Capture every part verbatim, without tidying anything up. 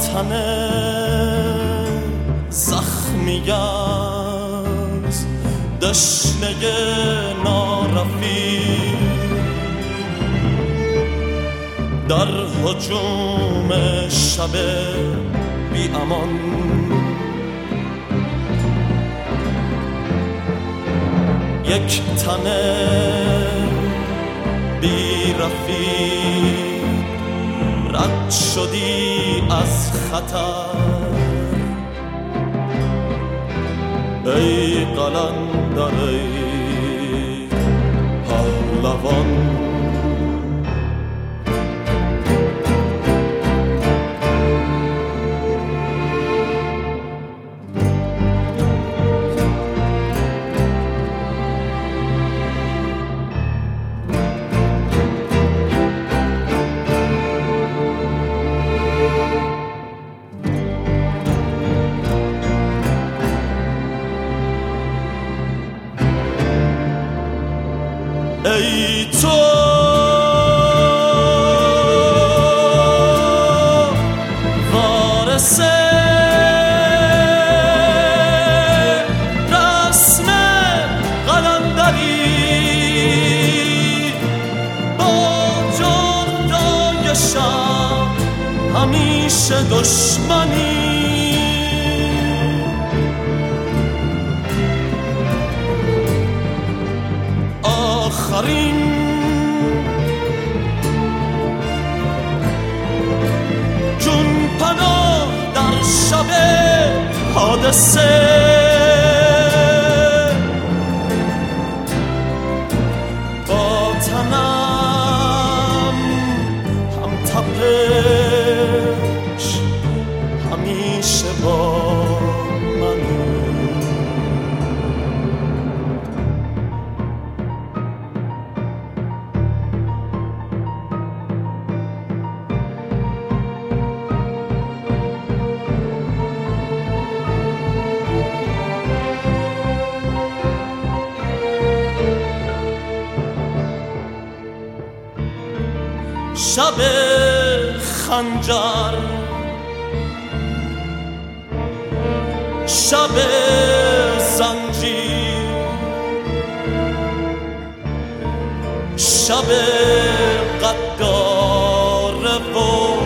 تن زخمی از دشنه نارفیق در هجوم شب بی امان یک تن بی رفیق رد شدی از خطر ای قلندر ای پهلوان ای تو وارث رسم قلندری با جردای شب همیشه دشمنی آخرین جون پناه در شب حادثه با تنم هم تپش همیشه با شب خنجر شب زنجیر شب غدار و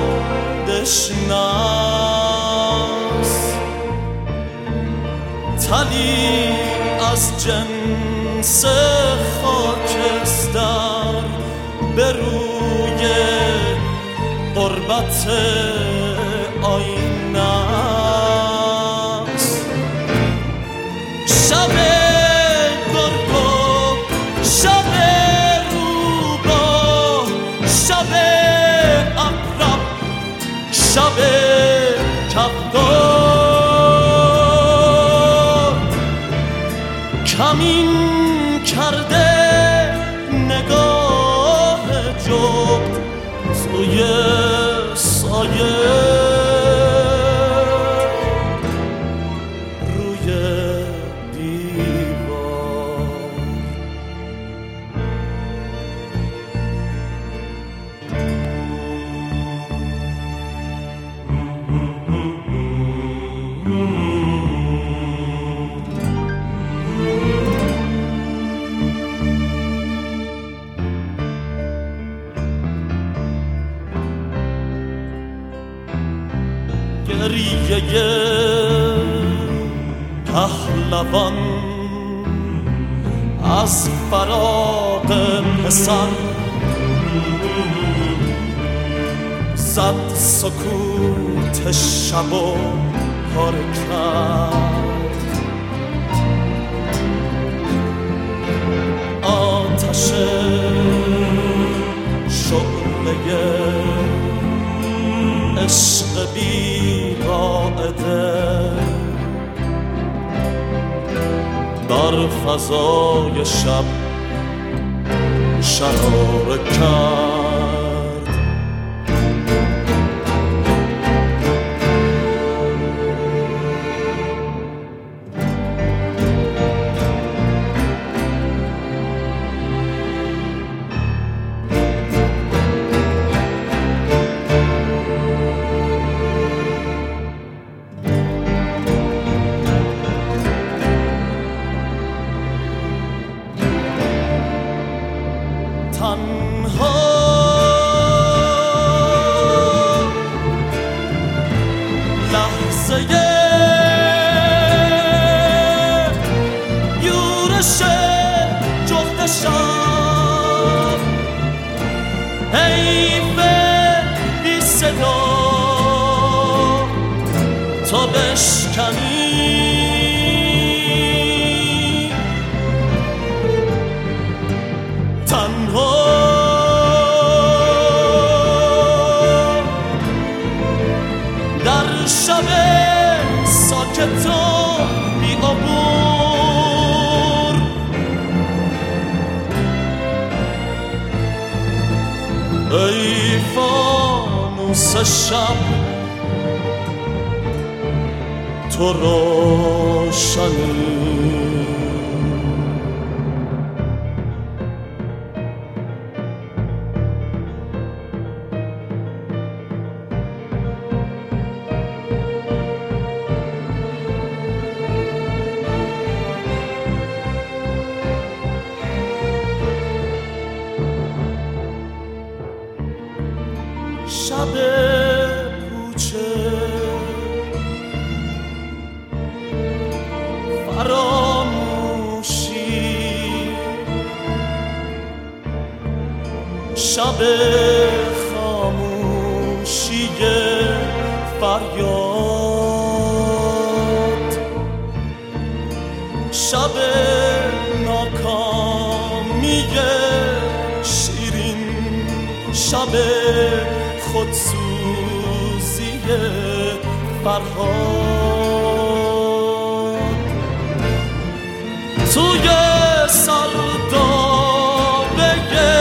دشناس تلی از جنس خاکستر به روی قربت آینه است شب گرگو شب روباه شب عقرب شب کفتار کمین کرده نگاه جغد توی سایه روی دیوار گریه پهلوان از فراق پسر زد سکوت شب و پر کرد آتش شعله عشق بی قاعده در فضای شب شراره کرد حیف بی صدا تا بشکنی تنها در شب ساکت و بی عبور ای فانوس شب تو روشنی شب پوچه فراموشی شب خاموشی فریاد شب ناکامی شیرین شب خودسوزی فرهاد توی سردابه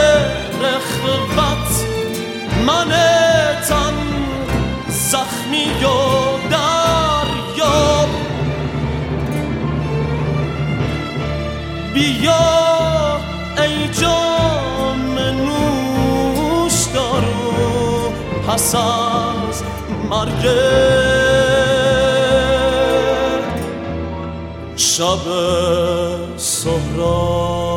رخوت من تن زخمی و دریاب بیا ای جام نوش دارو پس از مرگ شب سهراب